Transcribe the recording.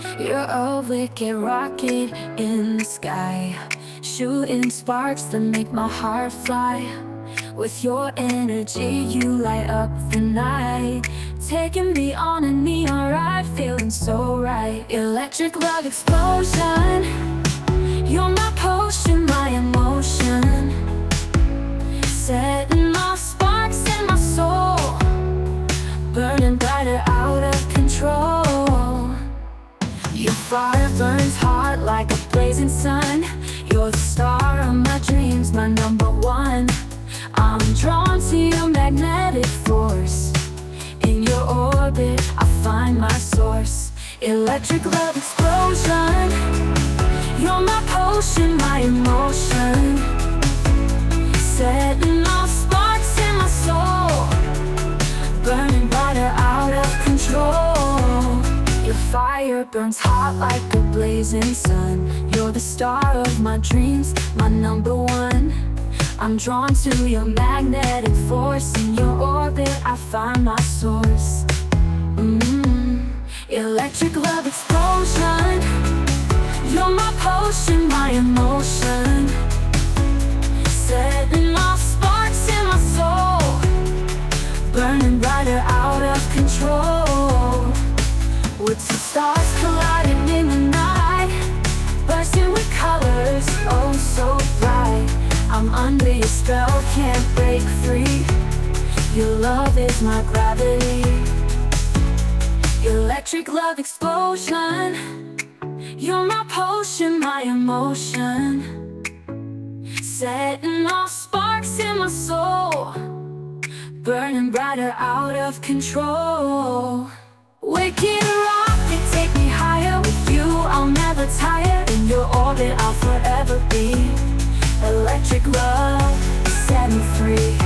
You're a wicked rocket in the sky, shooting sparks that make my heart fly. With your energy, you light up the night, taking me on a neon ride, feeling so right. Electric love explosion, you're my potion, my emotion, setting off sparks in my soul, burning brighter out of control. Your fire burns hot like a blazing sun. You're the star of my dreams, my number one. I'm drawn to your magnetic force. In your orbit, I find my source. Electric love explosion, you're my potion, my emotion, setting off sparks in my soul, burning brighter out of control. Your fire burns hot like a blazing sun. You're the star of my dreams, my number one. I'm drawn to your magnetic force. In your orbit, I find my source. Electric love explosion, you're my potion, my emotion, setting off sparks in my soul, burning brighter out of control. With two stars colliding in the night, bursting with colors, oh so bright. I'm under your spell, can't break free. Your love is my gravity. Electric love explosion, you're my potion, my emotion, setting off sparks in my soul, burning brighter out of control. Wicked rocket, take me higher. With you, I'll never tire. In your orbit, I'll forever be. Electric love, set me free.